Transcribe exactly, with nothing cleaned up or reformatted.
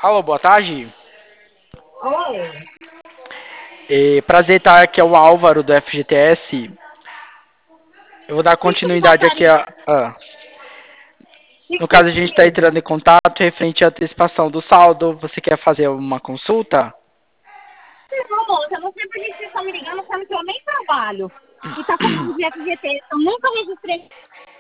Alô, boa tarde. Oi. E, prazer estar aqui, é o Álvaro do F G T S. Eu vou dar O que que você continuidade aqui gostaria? a. a- O que no que você caso, a gente está gostaria? entrando em contato referente à antecipação do saldo. Você quer fazer uma consulta? Não, moça, eu não sei por que vocês estão me ligando, sendo que eu nem trabalho. E tá falando de F G T, eu nunca registrei.